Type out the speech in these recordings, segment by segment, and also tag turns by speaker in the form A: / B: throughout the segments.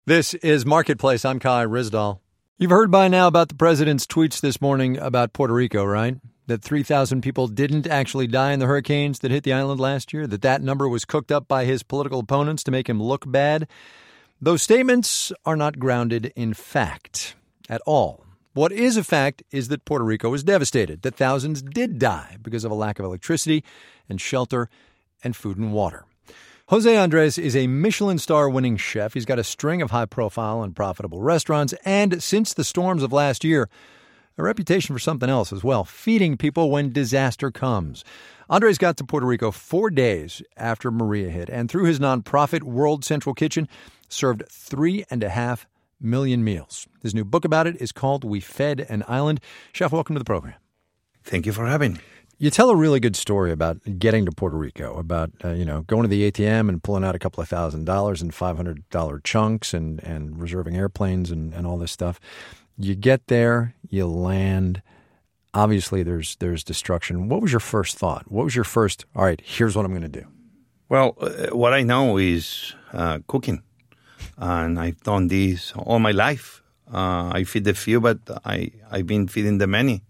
A: This is Marketplace. I'm Kai Ryssdal. You've heard by now about the president's tweets this morning about Puerto Rico, right? That 3,000 people didn't actually die in the hurricanes that hit the island last year, that number was cooked up by his political opponents to make him look bad. Those statements are not grounded in fact at all. What is a fact is that Puerto Rico was devastated, that thousands did die because of a lack of electricity and shelter and food and water. Jose Andres is a Michelin star-winning chef. He's got a string of high-profile and profitable restaurants, and since the storms of last year, a reputation for something else as well, feeding people when disaster comes. Andres got to Puerto Rico 4 days after Maria hit, and through his nonprofit World Central Kitchen, served 3.5 million meals. His new book about it is called We Fed an Island. Chef, welcome to the program.
B: Thank you for having me.
A: You tell a really good story about getting to Puerto Rico, about, going to the ATM and pulling out a couple of $1,000s in $500 chunks and reserving airplanes and all this stuff. You get there, you land. Obviously, there's destruction. What was your first thought? What was your first, all right, here's what I'm going to do?
B: Well, what I know is cooking. And I've done this all my life. I feed the few, but I've been feeding the many.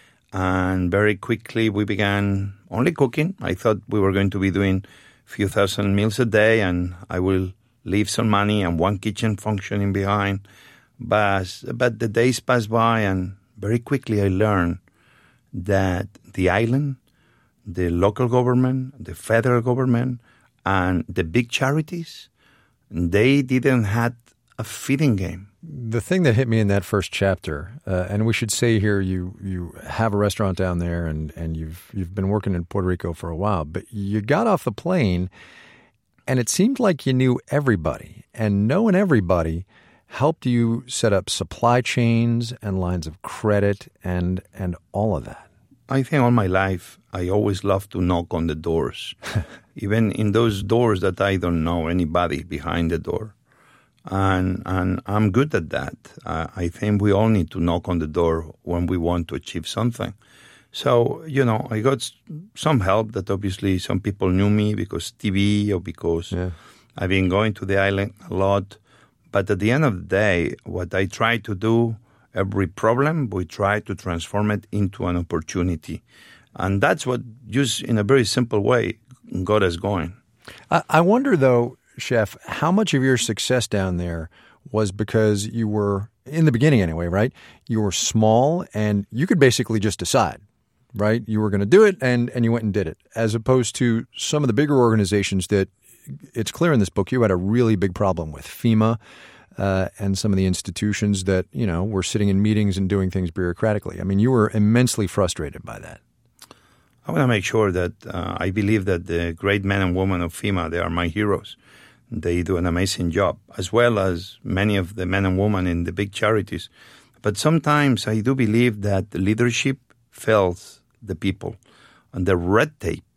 B: And very quickly, we began only cooking. I thought we were going to be doing a few thousand meals a day, and I will leave some money and one kitchen functioning behind. But the days passed by, and very quickly I learned that the island, the local government, the federal government, and the big charities, they didn't have a feeding game.
A: The thing that hit me in that first chapter, and we should say here, you have a restaurant down there, and you've been working in Puerto Rico for a while, but you got off the plane, and it seemed like you knew everybody, and knowing everybody helped you set up supply chains and lines of credit and all of that.
B: I think all my life, I always love to knock on the doors, even in those doors that I don't know anybody behind the door. And I'm good at that. I think we all need to knock on the door when we want to achieve something. So, I got some help that obviously some people knew me because TV or because I've been going to the island a lot. But at the end of the day, what I try to do, every problem, we try to transform it into an opportunity. And that's what, just in a very simple way, got us going.
A: I wonder, though, Chef, how much of your success down there was because you were, in the beginning anyway, right? You were small and you could basically just decide, right? You were going to do it and you went and did it. As opposed to some of the bigger organizations that, it's clear in this book, you had a really big problem with FEMA and some of the institutions that, were sitting in meetings and doing things bureaucratically. I mean, you were immensely frustrated by that.
B: I want to make sure that I believe that the great men and women of FEMA, they are my heroes. They do an amazing job, as well as many of the men and women in the big charities. But sometimes I do believe that the leadership fails the people, and the red tape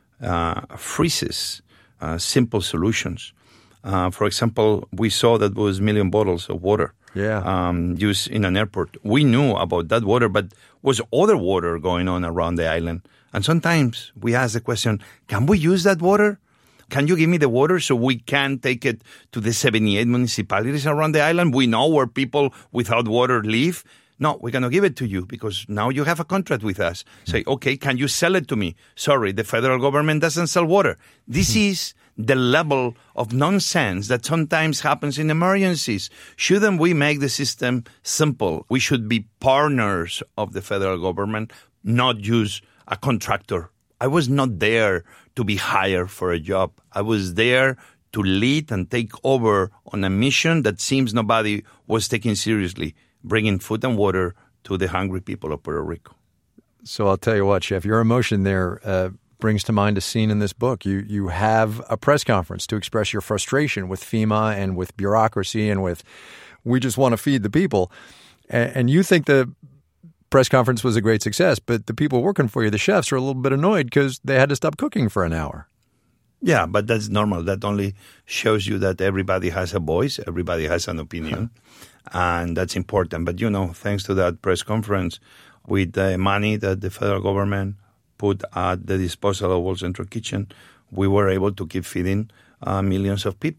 B: freezes simple solutions. For example, we saw that there was 1 million bottles of water used in an airport. We knew about that water, but was other water going on around the island? And sometimes we ask the question, can we use that water? Can you give me the water so we can take it to the 78 municipalities around the island? We know where people without water live. No, we're going to give it to you because now you have a contract with us. Say, okay, can you sell it to me? Sorry, the federal government doesn't sell water. This is the level of nonsense that sometimes happens in emergencies. Shouldn't we make the system simple? We should be partners of the federal government, not use a contractor. I was not there to be hired for a job. I was there to lead and take over on a mission that seems nobody was taking seriously, bringing food and water to the hungry people of Puerto Rico.
A: So I'll tell you what, Chef, your emotion there brings to mind a scene in this book. You have a press conference to express your frustration with FEMA and with bureaucracy and with, we just want to feed the people. And you think the press conference was a great success, but the people working for you, the chefs, are a little bit annoyed because they had to stop cooking for an hour.
B: Yeah, but that's normal. That only shows you that everybody has a voice, everybody has an opinion, and that's important. But, thanks to that press conference, with the money that the federal government put at the disposal of World Central Kitchen, we were able to keep feeding millions of people.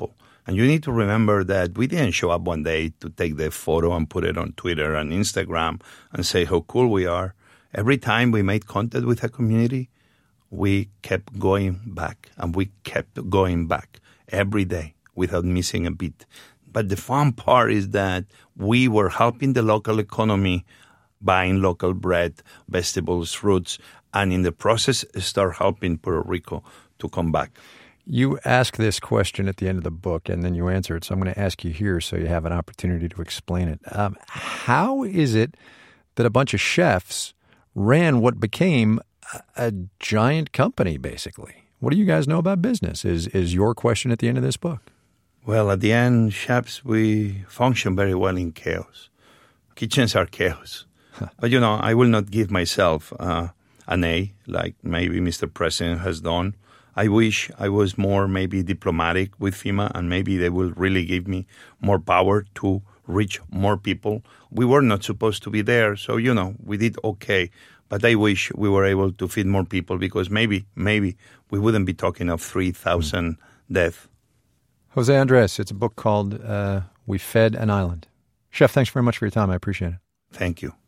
B: And you need to remember that we didn't show up one day to take the photo and put it on Twitter and Instagram and say how cool we are. Every time we made contact with a community, we kept going back, and we kept going back every day without missing a beat. But the fun part is that we were helping the local economy, buying local bread, vegetables, fruits, and in the process start helping Puerto Rico to come back.
A: You ask this question at the end of the book, and then you answer it. So I'm going to ask you here so you have an opportunity to explain it. How is it that a bunch of chefs ran what became a giant company, basically? What do you guys know about business is your question at the end of this book.
B: Well, at the end, chefs, we function very well in chaos. Kitchens are chaos. But, I will not give myself an A like maybe Mr. President has done. I wish I was more maybe diplomatic with FEMA, and maybe they will really give me more power to reach more people. We were not supposed to be there, so, we did okay. But I wish we were able to feed more people, because maybe we wouldn't be talking of 3,000 deaths.
A: Jose Andres, it's a book called We Fed an Island. Chef, thanks very much for your time. I appreciate it.
B: Thank you.